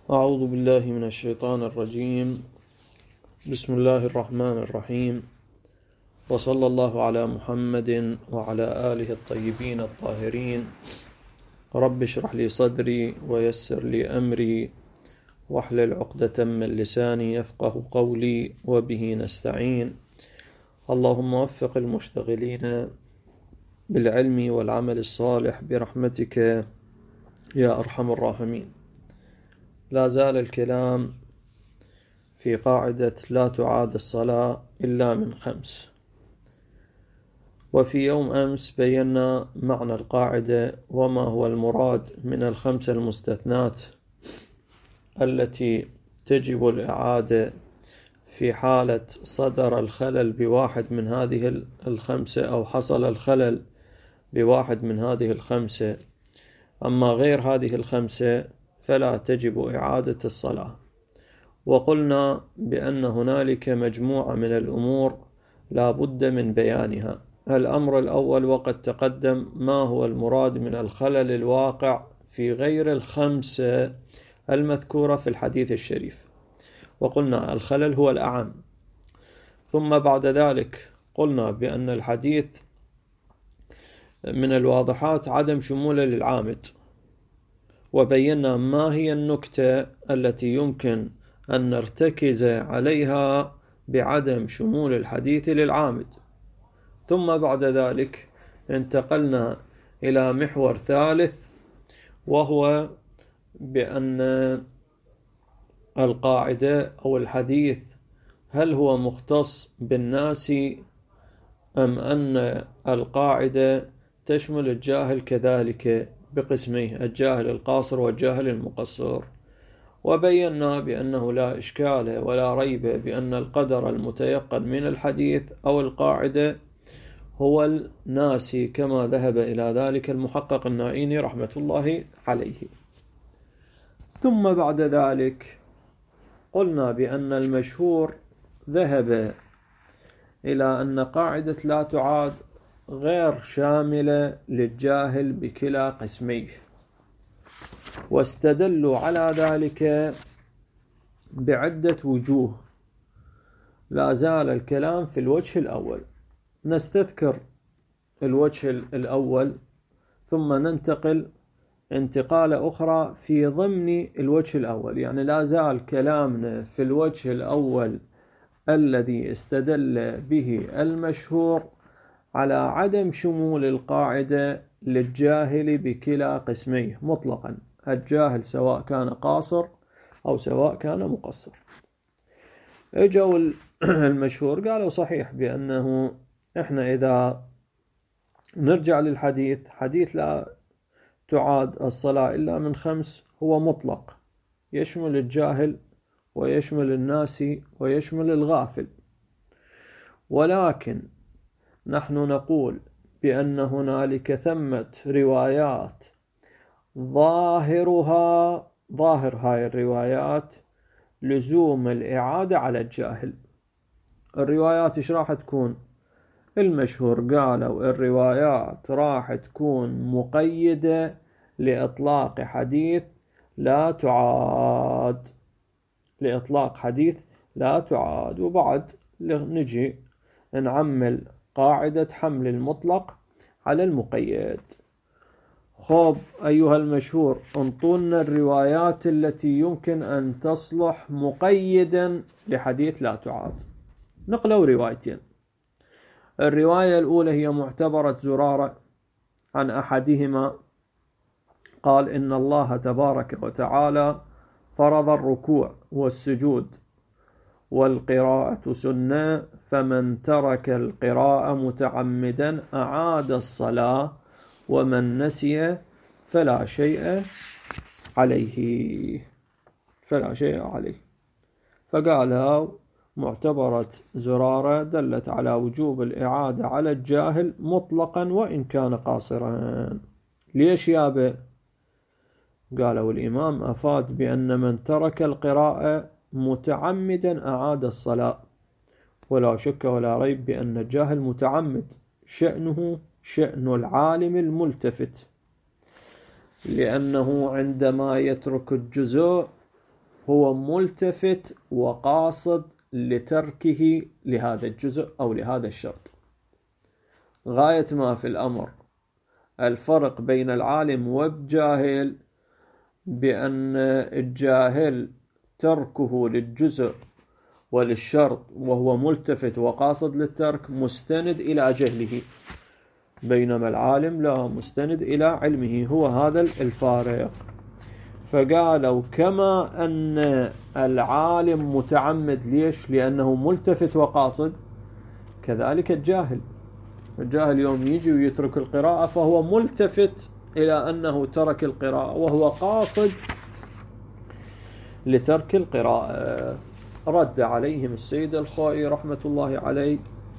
أعوذ بالله من الشيطان الرجيم. بسم الله الرحمن الرحيم، وصلى الله على محمد وعلى آله الطيبين الطاهرين. رب اشرح لي صدري ويسر لي أمري واحلل عقدة من لساني يفقه قولي وبه نستعين. اللهم وفق المشتغلين بالعلم والعمل الصالح برحمتك يا أرحم الراحمين. لا زال الكلام في قاعدة لا تعاد الصلاة إلا من 5. وفي يوم أمس بينا معنى القاعدة وما هو المراد من 5 المستثنات التي تجب الإعادة في حالة صدر الخلل بواحد من هذه 5 أو حصل الخلل بواحد من هذه 5. أما غير هذه 5 فلا تجب إعادة الصلاة. وقلنا بأن هنالك مجموعة من الأمور لا بد من بيانها. الأمر الأول، وقد تقدم، ما هو المراد من الخلل الواقع في غير 5 المذكورة في الحديث الشريف. وقلنا الخلل هو الأعم. ثم بعد ذلك قلنا بأن الحديث من الواضحات عدم شموله للعامد، وبينا ما هي النكتة التي يمكن أن نرتكز عليها بعدم شمول الحديث للعامد. ثم بعد ذلك انتقلنا إلى محور ثالث، وهو بأن القاعدة أو الحديث هل هو مختص بالناس أم أن القاعدة تشمل الجاهل كذلك بقسميه، الجاهل القاصر والجاهل المقصر. وبينا بأنه لا إشكال ولا ريب بأن القدر المتيقن من الحديث أو القاعدة هو الناسي، كما ذهب إلى ذلك المحقق النائيني رحمة الله عليه. ثم بعد ذلك قلنا بأن المشهور ذهب إلى أن قاعدة لا تعاد غير شاملة للجاهل بكلا قسميه، واستدلوا على ذلك بعدة وجوه. لا زال الكلام في الوجه الأول. نستذكر الوجه الأول ثم ننتقل انتقال أخرى في ضمن الوجه الأول. يعني لا زال كلامنا في الوجه الأول الذي استدل به المشهور على عدم شمول القاعدة للجاهل بكلا قسميه مطلقا، الجاهل سواء كان قاصر أو سواء كان مقصر. اجوا المشهور قالوا صحيح بأنه احنا إذا نرجع للحديث، حديث لا تعاد الصلاة إلا من 5 هو مطلق، يشمل الجاهل ويشمل الناسي ويشمل الغافل. ولكن نحن نقول بأن هنالك ثمة روايات ظاهر هاي الروايات لزوم الإعادة على الجاهل. الروايات إيش راح تكون؟ المشهور قالوا الروايات راح تكون مقيدة لإطلاق حديث لا تعاد، لإطلاق حديث لا تعاد. وبعد نجي نعمل قاعدة حمل المطلق على المقيد. خب أيها المشهور، انطونا الروايات التي يمكن أن تصلح مقيدا لحديث لا تعاد. نقلوا روايتين. الرواية الأولى هي معتبرة زرارة عن أحدهما قال إن الله تبارك وتعالى فرض الركوع والسجود والقراءة سنة، فمن ترك القراءة متعمدا أعاد الصلاة، ومن نسي فلا شيء عليه. فقالها معتبرة زرارة دلت على وجوب الإعادة على الجاهل مطلقا وإن كان قاصرا. ليش يابا؟ قالوا الإمام أفاد بأن من ترك القراءة متعمدا أعاد الصلاة، ولا شك ولا ريب بأن الجاهل متعمد شأنه شأن العالم الملتفت، لأنه عندما يترك الجزء هو ملتفت وقاصد لتركه لهذا الجزء أو لهذا الشرط. غاية ما في الأمر الفرق بين العالم والجاهل بأن الجاهل تركه للجزء وللشرط وهو ملتفت وقاصد للترك مستند إلى جهله، بينما العالم لا مستند إلى علمه. هو هذا الفارق. فقالوا كما أن العالم متعمد، ليش؟ لأنه ملتفت وقاصد، كذلك الجاهل يوم يجي ويترك القراءة فهو ملتفت إلى أنه ترك القراءة وهو قاصد لترك القراءة. رد عليهم السيد الخوئي رحمة الله عليه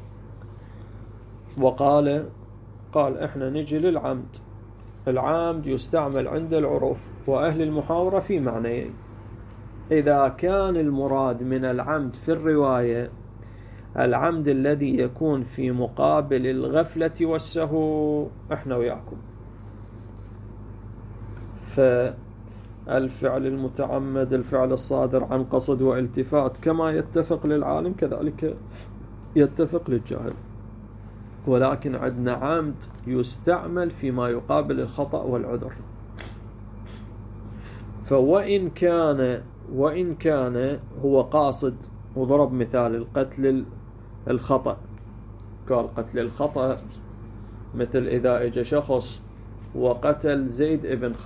وقال احنا نجي للعمد. العمد يستعمل عند العرف وأهل المحاورة في معنيين. إذا كان المراد من العمد في الرواية العمد الذي يكون في مقابل الغفلة والسهو، احنا وياكم، فالفعل المتعمد الفعل الصادر عن قصد والتفات كما يتفق للعالم كذلك يتفق للجاهل، ولكن عندنا عمد يستعمل فيما يقابل الخطأ والعذر. وإن كان هو قاصد، وضرب مثال القتل الخطأ، قال قتل الخطأ مثل إذا اجى شخص وقتل زيد ابن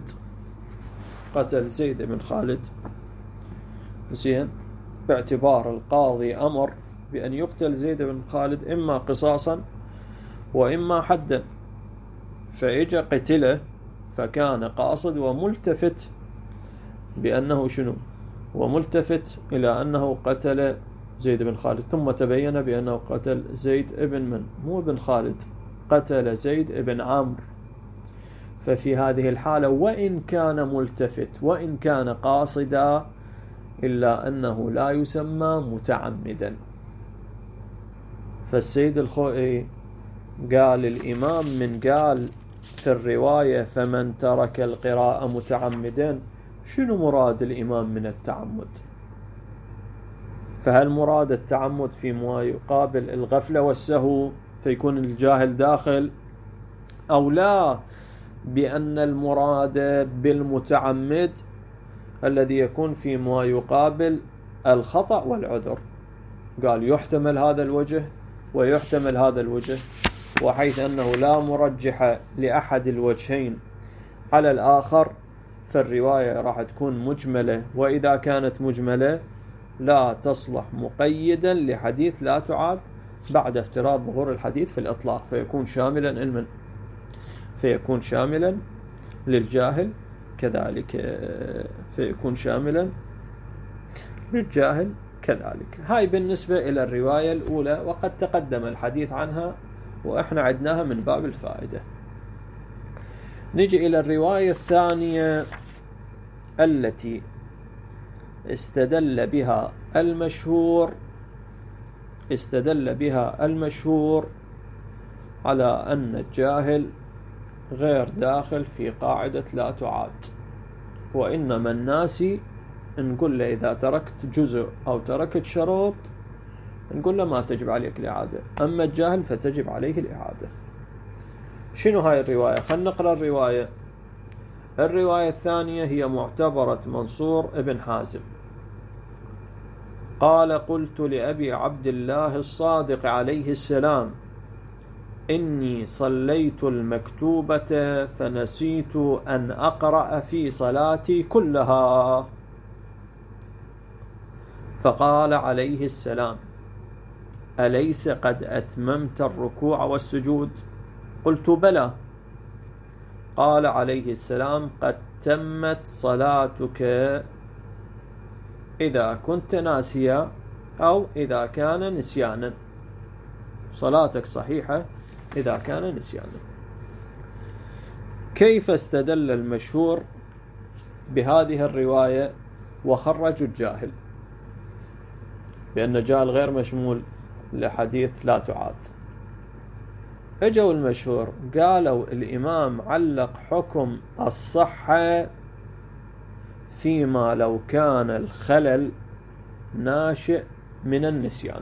خالد، زين، باعتبار القاضي أمر بأن يقتل زيد بن خالد إما قصاصا وإما حدا، فإجا قتله فكان قاصد وملتفت بأنه شنو؟ وملتفت إلى أنه قتل زيد بن خالد، ثم تبين بأنه قتل زيد ابن من؟ مو ابن خالد، قتل زيد ابن عمرو. ففي هذه الحالة وإن كان ملتفت وإن كان قاصدا إلا أنه لا يسمى متعمدا. فالسيد الخوئي قال الإمام من قال في الرواية فمن ترك القراءة متعمدا، شنو مراد الإمام من التعمد؟ فهل مراد التعمد فيما يقابل الغفلة والسهو فيكون الجاهل داخل، أو لا بأن المراد بالمتعمد الذي يكون فيما يقابل الخطأ والعذر؟ قال يحتمل هذا الوجه ويحتمل هذا الوجه، وحيث أنه لا مرجح لأحد الوجهين على الآخر فالرواية راح تكون مجملة، وإذا كانت مجملة لا تصلح مقيدا لحديث لا تعاد بعد افتراض ظهور الحديث في الإطلاق، فيكون شاملا للجاهل كذلك، هاي بالنسبة إلى الرواية الأولى، وقد تقدم الحديث عنها وإحنا عدناها من باب الفائدة. نجي إلى الرواية الثانية التي استدل بها المشهور على أن الجاهل غير داخل في قاعدة لا تعاد، وإنما الناس نقول له إذا تركت جزء أو تركت شروط نقول له ما تجب عليك الإعادة، أما الجاهل فتجب عليه الإعادة. شنو هاي الرواية؟ خلنا نقرأ الرواية الثانية هي معتبرة منصور ابن حازم قال قلت لأبي عبد الله الصادق عليه السلام إني صليت المكتوبة فنسيت أن أقرأ في صلاتي كلها، فقال عليه السلام أليس قد أتممت الركوع والسجود؟ قلت بلى. قال عليه السلام قد تمت صلاتك إذا كنت ناسيا أو إذا كان نسيانا، صلاتك صحيحة إذا كان نسيانا. كيف استدل المشهور بهذه الرواية وخرجوا الجاهل بأن الجاهل غير مشمول لحديث لا تعاد؟ اجوا المشهور قالوا الإمام علق حكم الصحة فيما لو كان الخلل ناشئ من النسيان.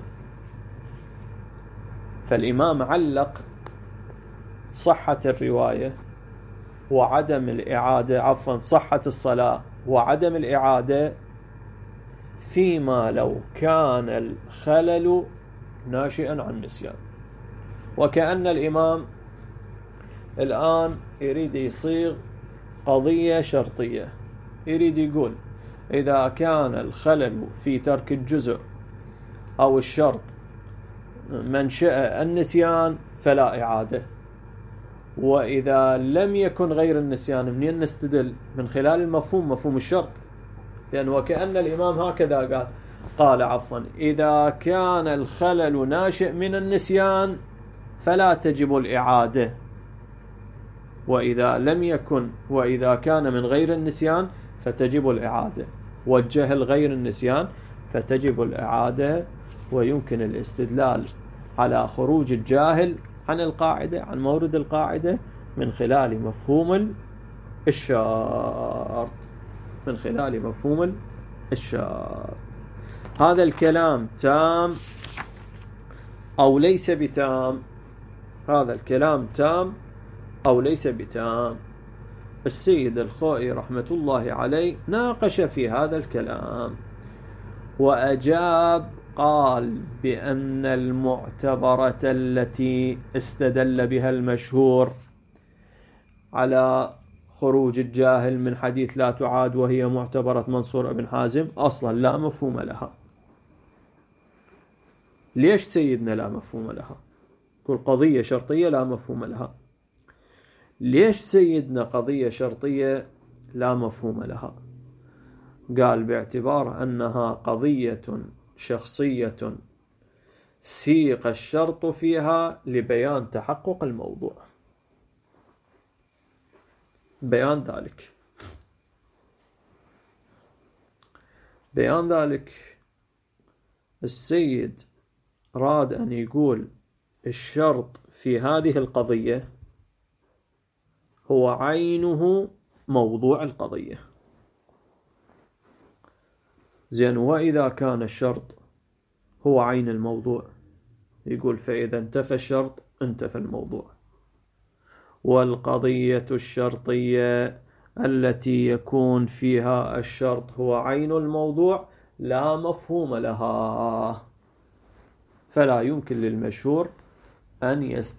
فالإمام علق صحة الرواية وعدم الإعادة، صحة الصلاة وعدم الإعادة فيما لو كان الخلل ناشئا عن نسيان. وكأن الإمام الآن يريد يصيغ قضية شرطية، يريد يقول إذا كان الخلل في ترك الجزء أو الشرط منشأ النسيان فلا إعادة، وإذا لم يكن غير النسيان منين نستدل؟ من خلال المفهوم، مفهوم الشرط. لأن وكأن الإمام هكذا قال إذا كان الخلل ناشئ من النسيان فلا تجب الإعادة، وإذا لم يكن وإذا كان من غير النسيان فتجب الإعادة، والجهل غير النسيان فتجب الإعادة. ويمكن الاستدلال على خروج الجاهل عن القاعدة، عن مورد القاعدة، من خلال مفهوم الشرط، من خلال مفهوم الشرط. هذا الكلام تام أو ليس بتام؟ هذا الكلام تام أو ليس بتام؟ السيد الخوئي رحمة الله عليه ناقش في هذا الكلام وأجاب، قال بأن المعتبرة التي استدل بها المشهور على خروج الجاهل من حديث لا تعاد وهي معتبرة منصور بن حازم أصلا لا مفهوم لها. ليش سيدنا لا مفهوم لها؟ كل قضية شرطية لا مفهوم لها. ليش سيدنا قضية شرطية لا مفهوم لها؟ قال باعتبار أنها قضية شخصية سيق الشرط فيها لبيان تحقق الموضوع. بيان ذلك السيد راد أن يقول الشرط في هذه القضية هو عينه موضوع القضية. زين، وإذا كان الشرط هو عين الموضوع يقول فإذا انتفى الشرط انتفى الموضوع. والقضية الشرطية التي يكون فيها الشرط هو عين الموضوع لا مفهوم لها، فلا يمكن للمشهور أن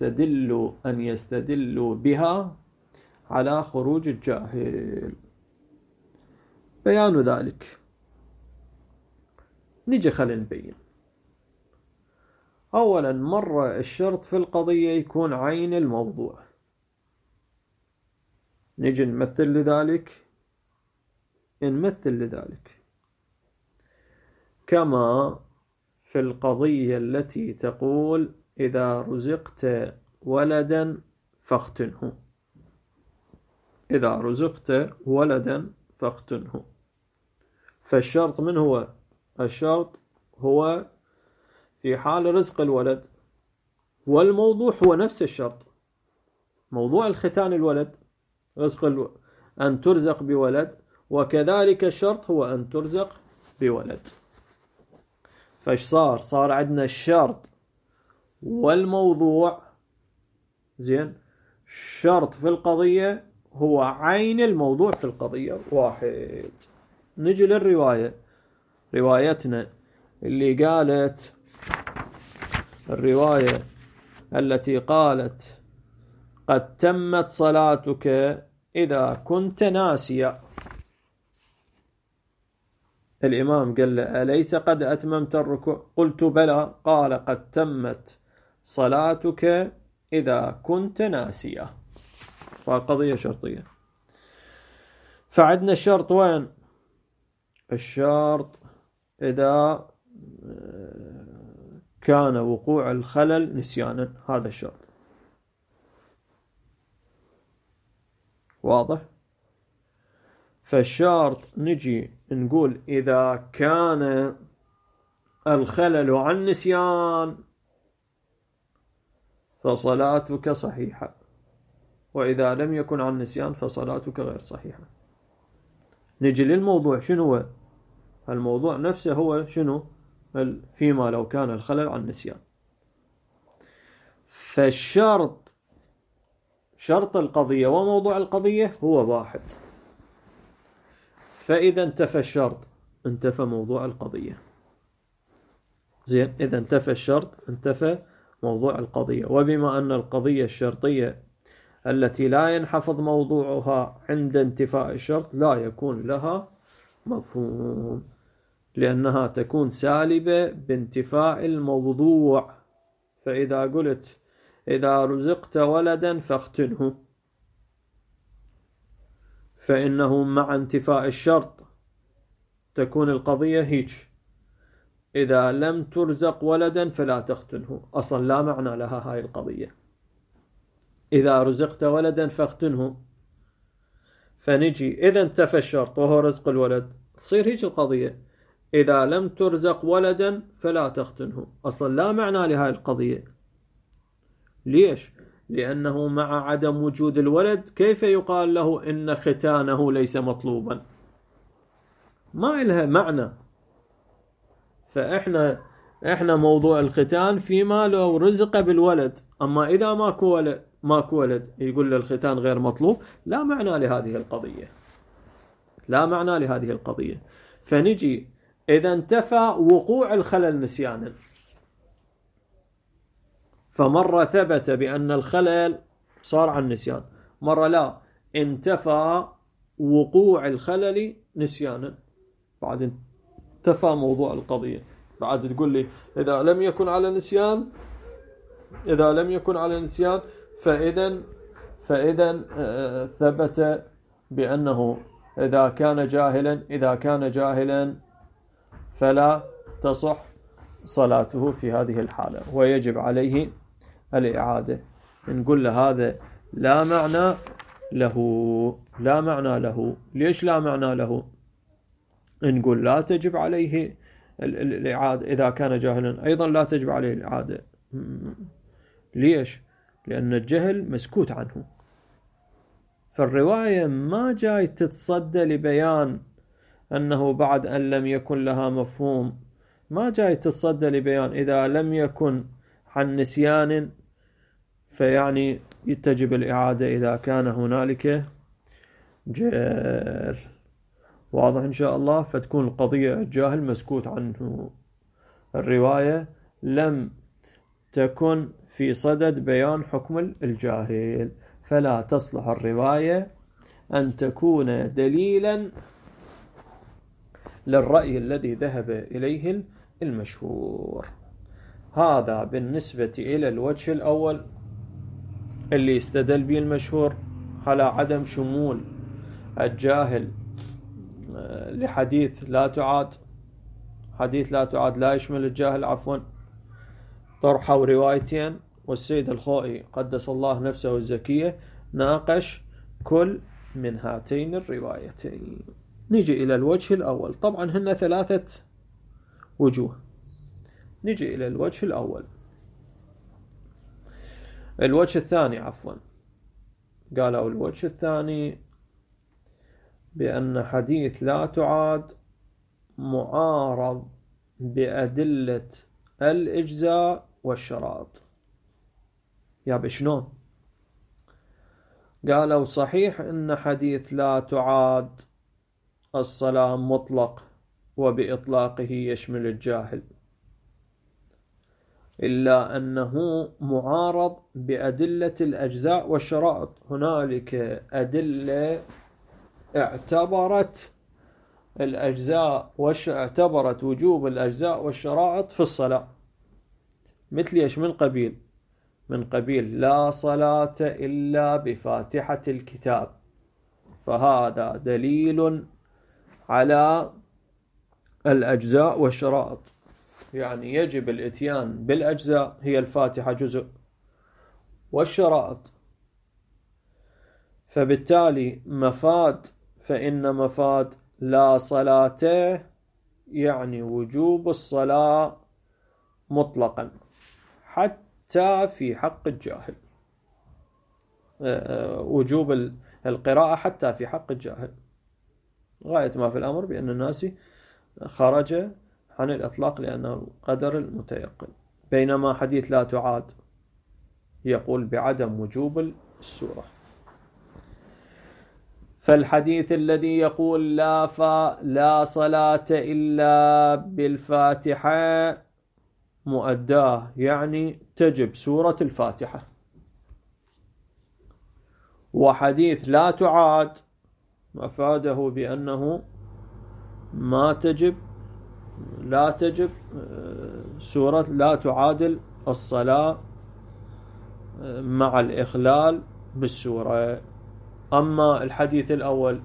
يستدلوا بها على خروج الجاهل. بيان ذلك نجي خلينا نبين. أولا، مرة الشرط في القضية يكون عين الموضوع، نجي نمثل لذلك كما في القضية التي تقول إذا رزقت ولدا فاختنه. إذا رزقت ولدا فاختنه، فالشرط من هو؟ الشرط هو في حال رزق الولد، والموضوع هو نفس الشرط. موضوع الختان الولد، أن ترزق بولد، وكذلك الشرط هو أن ترزق بولد. فايش صار عندنا الشرط والموضوع. زين، الشرط في القضية هو عين الموضوع في القضية واحد. نجي للرواية، روايتنا اللي قالت، الرواية التي قالت قد تمت صلاتك إذا كنت ناسيا. الإمام قال له أليس قد أتممت الركوع؟ قلت بلى. قال قد تمت صلاتك إذا كنت ناسيا. فقضية شرطية. فعندنا الشرط وين؟ الشرط إذا كان وقوع الخلل نسيانا، هذا الشرط واضح. فالشرط نجي نقول إذا كان الخلل عن نسيان فصلاتك صحيحة، وإذا لم يكن عن نسيان فصلاتك غير صحيحة. نجي للموضوع. شنو هو الموضوع نفسه؟ هو شنو؟ فيما لو كان الخلل عن نسيان. فالشرط، شرط القضية وموضوع القضية هو واحد. فإذا انتفى الشرط انتفى موضوع القضية. زين، إذا انتفى الشرط انتفى موضوع القضية. وبما أن القضية الشرطية التي لا ينحفظ موضوعها عند انتفاء الشرط لا يكون لها مفهوم، لأنها تكون سالبة بانتفاء الموضوع. فإذا قلت إذا رزقت ولدا فاختنه، فإنه مع انتفاء الشرط تكون القضية هيك: إذا لم ترزق ولدا فلا تختنه. أصلا لا معنى لها هاي القضية. إذا رزقت ولدا فاختنه، فنجي إذا انتفى الشرط وهو رزق الولد تصير هيك القضية: إذا لم ترزق ولدا فلا تختنه. أصلا لا معنى لهاي القضية. ليش؟ لأنه مع عدم وجود الولد كيف يقال له إن ختانه ليس مطلوبا؟ ما إلها معنى. فإحنا موضوع الختان فيما لو رزق بالولد. أما إذا ماكو ولد يقول الختان غير مطلوب، لا معنى لهذه القضية. لا معنى لهذه القضية. فنجي إذا انتفى وقوع الخلل نسيانا، فمرة ثبت بأن الخلل صار عن نسيان، مرة لا، انتفى وقوع الخلل نسيانا، بعد انتفى موضوع القضية. بعد تقول لي إذا لم يكن على نسيان، إذا لم يكن على نسيان فإذا ثبت بأنه إذا كان جاهلا فلا تصح صلاته في هذه الحالة ويجب عليه الإعادة. نقول له هذا لا معنى له. لا معنى له. ليش لا معنى له؟ نقول لا تجب عليه الإعادة. إذا كان جاهلا أيضا لا تجب عليه الإعادة. ليش؟ لأن الجهل مسكوت عنه. فالرواية ما جاي تتصدى لبيان أنه بعد أن لم يكن لها مفهوم، ما جاي تتصدى لبيان إذا لم يكن عن نسيان فيعني تجب الإعادة إذا كان هنالك جهل. واضح إن شاء الله. فتكون القضية الجاهل مسكوت عنه. الرواية لم تكن في صدد بيان حكم الجاهل، فلا تصلح الرواية أن تكون دليلا للرأي الذي ذهب إليه المشهور. هذا بالنسبة إلى الوجه الأول اللي استدل به المشهور على عدم شمول الجاهل لحديث لا تعاد. حديث لا تعاد لا يشمل الجاهل، عفوا. طرحوا روايتين، والسيد الخوئي قدس الله نفسه الزكية ناقش كل من هاتين الروايتين. نجي إلى الوجه الأول. طبعا هن 3 وجوه. نجي إلى الوجه الأول. الوجه الثاني، عفوا، قالوا الوجه الثاني بأن حديث لا تعاد معارض بأدلة الإجزاء والشراط. يا بشنون؟ قالوا صحيح إن حديث لا تعاد الصلاة مطلق وبإطلاقه يشمل الجاهل، إلا أنه معارض بأدلة الأجزاء والشرائط. هنالك أدلة اعتبرت اعتبرت وجوب الأجزاء والشرائط في الصلاة، مثل ايش؟ من قبيل لا صلاة إلا بفاتحة الكتاب، فهذا دليل على الأجزاء والشرائط. يعني يجب الاتيان بالأجزاء، هي الفاتحة جزء، والشرائط. فبالتالي فإن مفاد لا صلاة يعني وجوب الصلاة مطلقا حتى في حق الجاهل، وجوب القراءة حتى في حق الجاهل. غاية ما في الأمر بأن الناس خرج عن الإطلاق لأنه القدر المتيقن. بينما حديث لا تعاد يقول بعدم وجوب السورة. فالحديث الذي يقول لا صلاة إلا بالفاتحة مؤداه، يعني تجب سورة الفاتحة. وحديث لا تعاد أفاده بأنه لا تجب سورة، لا تعادل الصلاة مع الإخلال بالسورة. أما الحديث الأول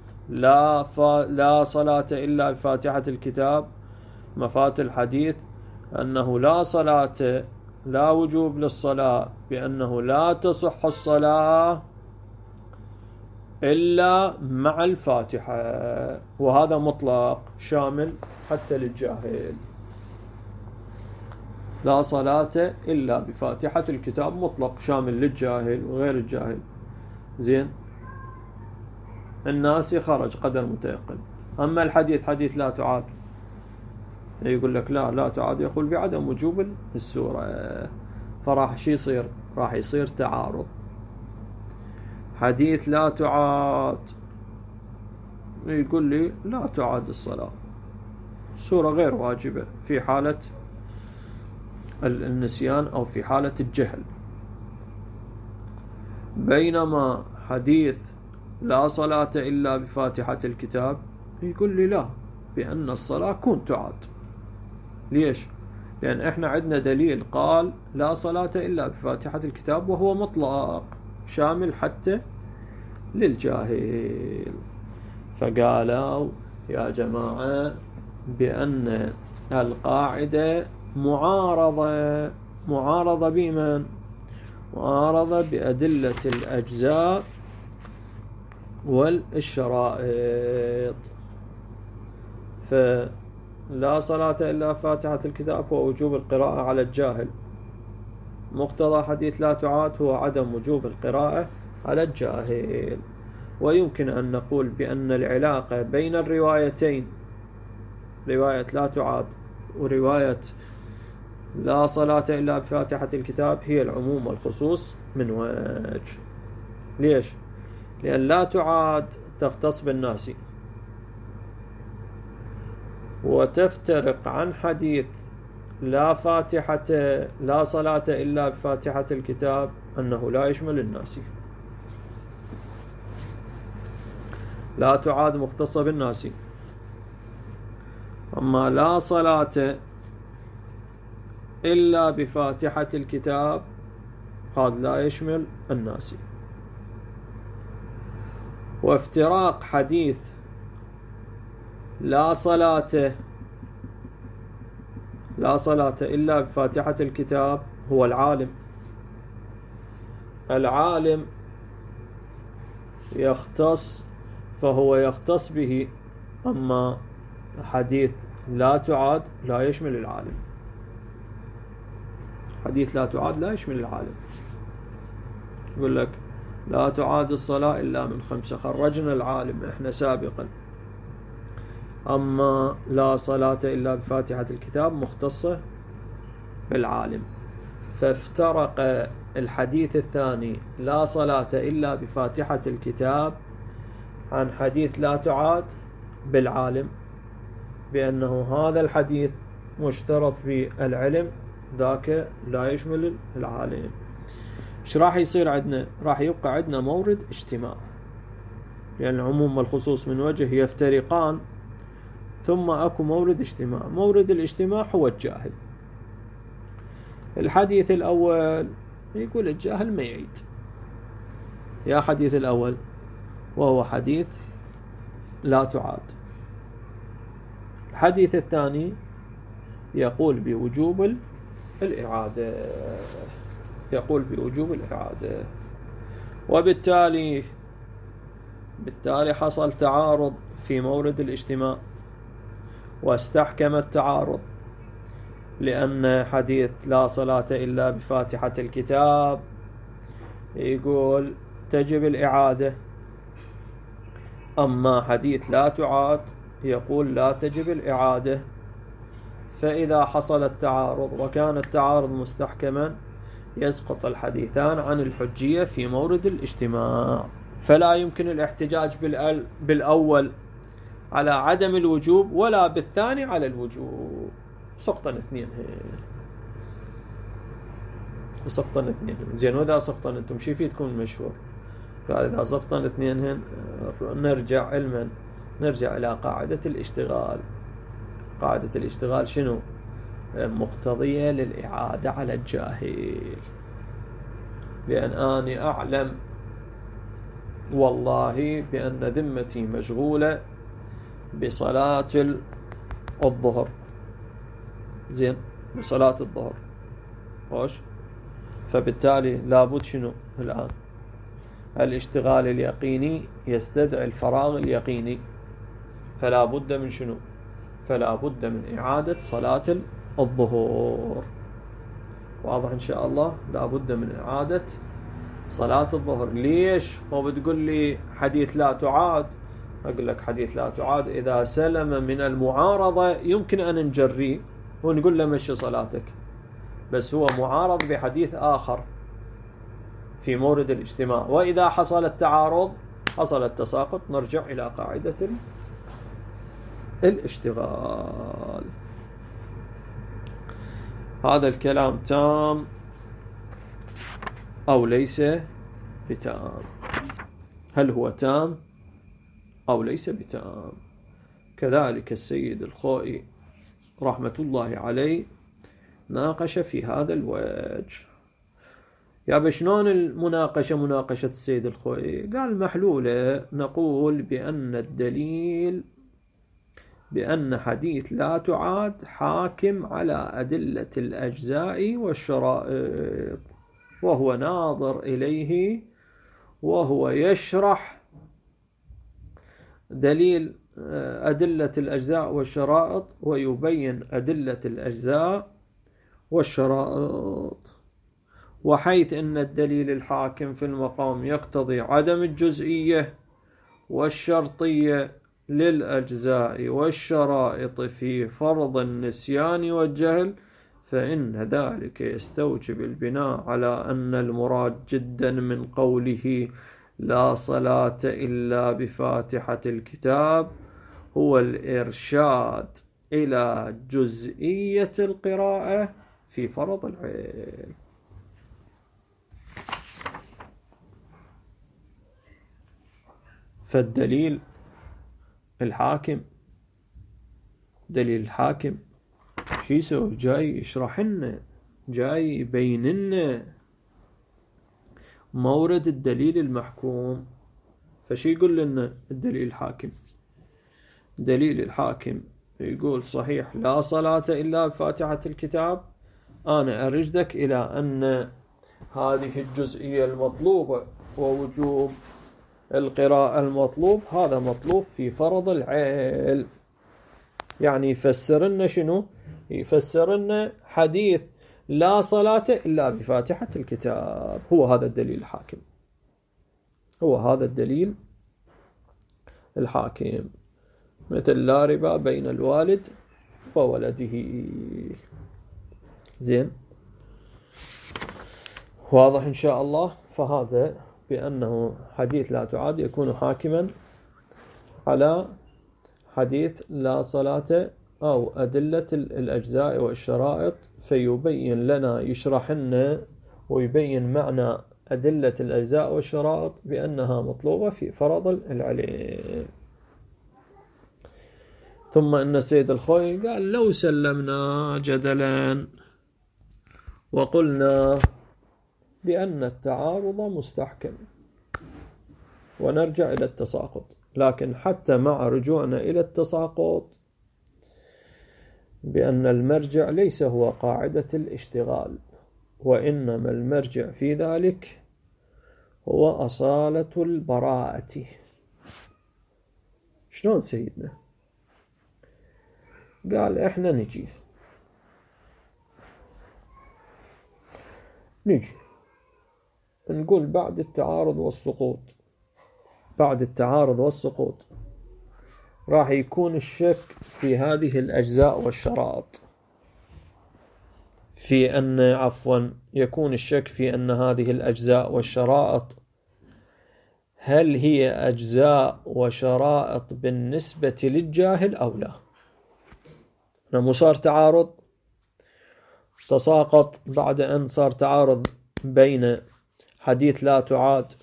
لا صلاة إلا بفاتحة الكتاب، مفات الحديث أنه لا صلاة، لا وجوب للصلاة، بأنه لا تصح الصلاة إلا مع الفاتحة، وهذا مطلق شامل حتى للجاهل. لا صلاة إلا بفاتحة الكتاب مطلق شامل للجاهل وغير الجاهل. زين، الناس خرج قدر متيقن. أما الحديث حديث لا تعاد يقول لك لا تعاد، يقول بعدم وجوب السورة. فراح شي يصير؟ راح يصير تعارض. حديث لا تعاد يقول لي لا تعاد الصلاة، السورة غير واجبة في حالة النسيان أو في حالة الجهل. بينما حديث لا صلاة إلا بفاتحة الكتاب يقول لي لا، بأن الصلاة كون تعاد. ليش؟ لأن احنا عندنا دليل قال لا صلاة إلا بفاتحة الكتاب، وهو مطلق شامل حتى للجاهل. فقالوا يا جماعة بأن القاعدة معارضة بمن؟ معارضة بأدلة الأجزاء والشرائط. فلا صلاة إلا فاتحة الكتاب هو وجوب القراءة على الجاهل، مقتضى حديث لا تعاد هو عدم وجوب القراءة على الجاهل. ويمكن أن نقول بأن العلاقة بين الروايتين، رواية لا تعاد ورواية لا صلاة إلا بفاتحة الكتاب، هي العموم والخصوص من وجه. ليش؟ لأن لا تعاد تختص بالناس، وتفترق عن حديث لا صلاة إلا بفاتحة الكتاب أنه لا يشمل الناس. لا تعاد مختصة بالناس، أما لا صلاة إلا بفاتحة الكتاب هذا لا يشمل الناس. وافتراق حديث لا صلاة إلا بفاتحة الكتاب هو العالم يختص، فهو يختص به. أما حديث لا تعاد لا يشمل العالم، حديث لا تعاد لا يشمل العالم. يقول لك لا تعاد الصلاة إلا من 5، خرجنا العالم احنا سابقا. أما لا صلاة إلا بفاتحة الكتاب مختصة بالعالم. فافترق الحديث الثاني لا صلاة إلا بفاتحة الكتاب عن حديث لا تعاد بالعالم، بأنه هذا الحديث مشترط بالعلم، ذاك لا يشمل العالم. ايش راح يصير عندنا؟ راح يبقى عندنا مورد اجتماع، لأن العموم والخصوص من وجه يفترقان، ثم أكو مورد اجتماع. مورد الاجتماع هو الجاهل. الحديث الأول يقول الجاهل ما يعيد، يا حديث الأول، وهو حديث لا تعاد. الحديث الثاني يقول بوجوب الإعادة، وبالتالي حصل تعارض في مورد الاجتماع، واستحكم التعارض، لأن حديث لا صلاة إلا بفاتحة الكتاب يقول تجب الإعادة، أما حديث لا تعاد يقول لا تجب الإعادة. فإذا حصل التعارض وكان التعارض مستحكما يسقط الحديثان عن الحجية في مورد الاجتماع، فلا يمكن الاحتجاج بالأول على عدم الوجوب ولا بالثاني على الوجوب. سقطا اثنين سقطا اثنين. زين، وإذا سقطا انتم شي فيتكم مشهور؟ قال إذا سقطا اثنين نرجع علما، نرجع إلى قاعدة الاشتغال. قاعدة الاشتغال شنو؟ مقتضية للإعادة على الجاهل، لأن أنا أعلم والله بأن ذمتي مشغولة بصلاة الظهر. زين، بصلاة الظهر خوش، فبالتالي لابد شنو الآن؟ الاشتغال اليقيني يستدعي الفراغ اليقيني، فلا بد من شنو؟ فلا بد من إعادة صلاة الظهر. واضح إن شاء الله؟ لا بد من إعادة صلاة الظهر. ليش؟ هو بتقول لي حديث لا تعاد. أقول لك حديث لا تعاد إذا سلم من المعارضة يمكن أن نجريه ونقول له مشي صلاتك، بس هو معارض بحديث آخر في مورد الاجتماع. وإذا حصل التعارض، حصل التساقط، نرجع إلى قاعدة الاشتغال. هذا الكلام تام أو ليس بتام؟ هل هو تام أو ليس بتام؟ كذلك السيد الخوئي رحمة الله عليه ناقش في هذا الوجه. يا بشنون المناقشة؟ مناقشة السيد الخوئي قال محلولة. نقول بأن الدليل بأن حديث لا تعاد حاكم على أدلة الأجزاء والشرائط، وهو ناظر إليه وهو يشرح دليل أدلة الأجزاء والشرائط ويبين أدلة الأجزاء والشرائط. وحيث أن الدليل الحاكم في المقام يقتضي عدم الجزئية والشرطية للأجزاء والشرائط في فرض النسيان والجهل، فإن ذلك يستوجب البناء على أن المراد جدا من قوله لا صلاة إلا بفاتحة الكتاب هو الإرشاد إلى جزئية القراءة في فرض العين. فالدليل الحاكم، دليل الحاكم شو يسوي؟ جاي يشرح لنا، جاي يبين لنا مورد الدليل المحكوم. فشي يقول لنا الدليل الحاكم؟ دليل الحاكم يقول صحيح لا صلاة إلا بفاتحة الكتاب، أنا أرشدك إلى أن هذه الجزئية المطلوبة ووجوب القراءة المطلوب هذا مطلوب في فرض العين. يعني يفسر لنا شنو؟ يفسر لنا حديث لا صلاة إلا بفاتحة الكتاب. هو هذا الدليل الحاكم، هو هذا الدليل الحاكم. مثل لا ربا بين الوالد وولده. زين، واضح إن شاء الله. فهذا بأنه حديث لا تعاد يكون حاكما على حديث لا صلاة أو أدلة الأجزاء والشرائط، فيبين لنا، يشرح لنا ويبين معنى أدلة الأجزاء والشرائط بأنها مطلوبة في فرض العلم. ثم أن السيد الخوئي قال لو سلمنا جدلا وقلنا بأن التعارض مستحكم ونرجع إلى التساقط، لكن حتى مع رجوعنا إلى التساقط بأن المرجع ليس هو قاعدة الاشتغال، وإنما المرجع في ذلك هو أصالة البراءة. شلون سيدنا؟ قال إحنا نجي نقول بعد التعارض والسقوط، بعد التعارض والسقوط راح يكون الشك في هذه الأجزاء والشرائط، يكون الشك في أن هذه الأجزاء والشرائط هل هي أجزاء وشرائط بالنسبة للجاهل أو لا. لما صار تعارض تساقط بعد أن صار تعارض بين حديث لا تعاد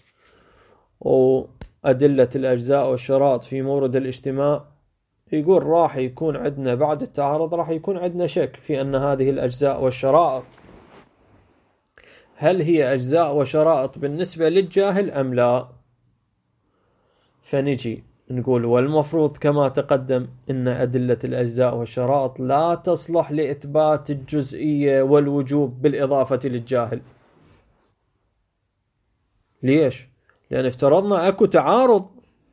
وأدلة الأجزاء والشرائط في مورد الاجتماع، يقول راح يكون عندنا بعد التعارض راح يكون عندنا شك في أن هذه الأجزاء والشرائط هل هي أجزاء وشرائط بالنسبة للجاهل أم لا. فنجي نقول والمفروض كما تقدم إن أدلة الأجزاء والشرائط لا تصلح لإثبات الجزئية والوجوب بالإضافة للجاهل. ليش؟ لأن افترضنا أكو تعارض،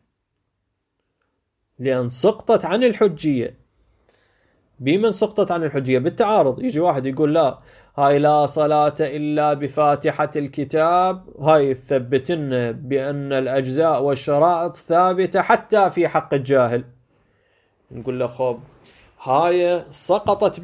لأن سقطت عن الحجية. بمن سقطت عن الحجية؟ بالتعارض. يجي واحد يقول لا، هاي لا صلاة إلا بفاتحة الكتاب، هاي تثبتنا بأن الأجزاء والشرائط ثابتة حتى في حق الجاهل. نقول له خب هاي سقطت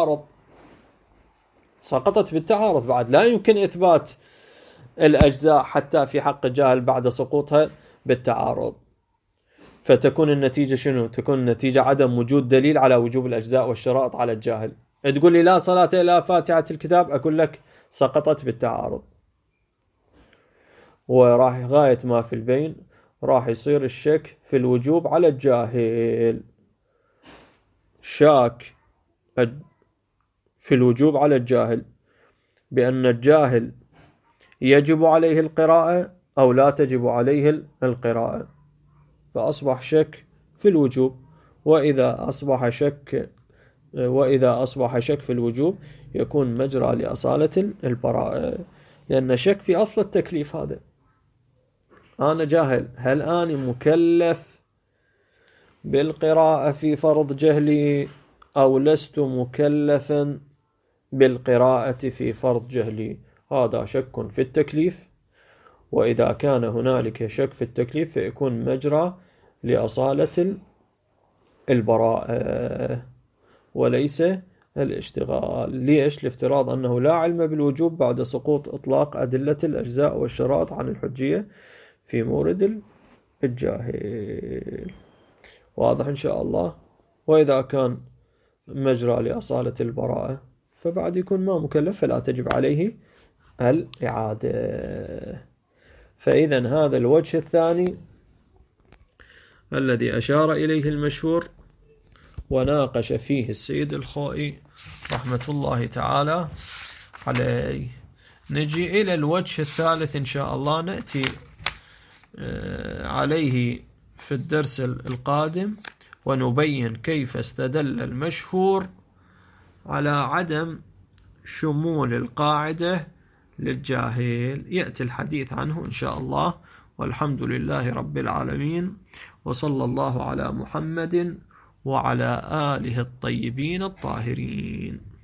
بالتعارض، بعد لا يمكن إثبات الأجزاء حتى في حق الجاهل بعد سقوطها بالتعارض. فتكون النتيجة شنو؟ تكون النتيجة عدم وجود دليل على وجوب الأجزاء والشرائط على الجاهل. تقول لي لا صلاة إلا فاتحة الكتاب، أقول لك سقطت بالتعارض. وراح غاية ما في البين راح يصير الشك في الوجوب على الجاهل. شاك في الوجوب على الجاهل بأن الجاهل يجب عليه القراءة أو لا تجب عليه القراءة، فأصبح شك في الوجوب. وإذا أصبح شك في الوجوب يكون مجرى لأصالة البراءة، لأن شك في أصل التكليف. هذا أنا جاهل، هل أنا مكلف بالقراءة في فرض جهلي أو لست مكلفا بالقراءة في فرض جهلي؟ هذا شك في التكليف. وإذا كان هنالك شك في التكليف فيكون مجرى لأصالة البراءة وليس الاشتغال. ليش؟ لافتراض أنه لا علم بالوجوب بعد سقوط إطلاق أدلة الأجزاء والشرائط عن الحجية في مورد الجاهل. واضح إن شاء الله. وإذا كان مجرى لأصالة البراءة فبعد يكون ما مكلف فلا تجب عليه الإعادة. فإذا هذا الوجه الثاني الذي أشار إليه المشهور وناقش فيه السيد الخوئي رحمة الله تعالى عليه. نجي إلى الوجه الثالث إن شاء الله، نأتي عليه في الدرس القادم ونبين كيف استدل المشهور على عدم شمول القاعدة للجاهل. يأتي الحديث عنه إن شاء الله. والحمد لله رب العالمين، وصلى الله على محمد وعلى آله الطيبين الطاهرين.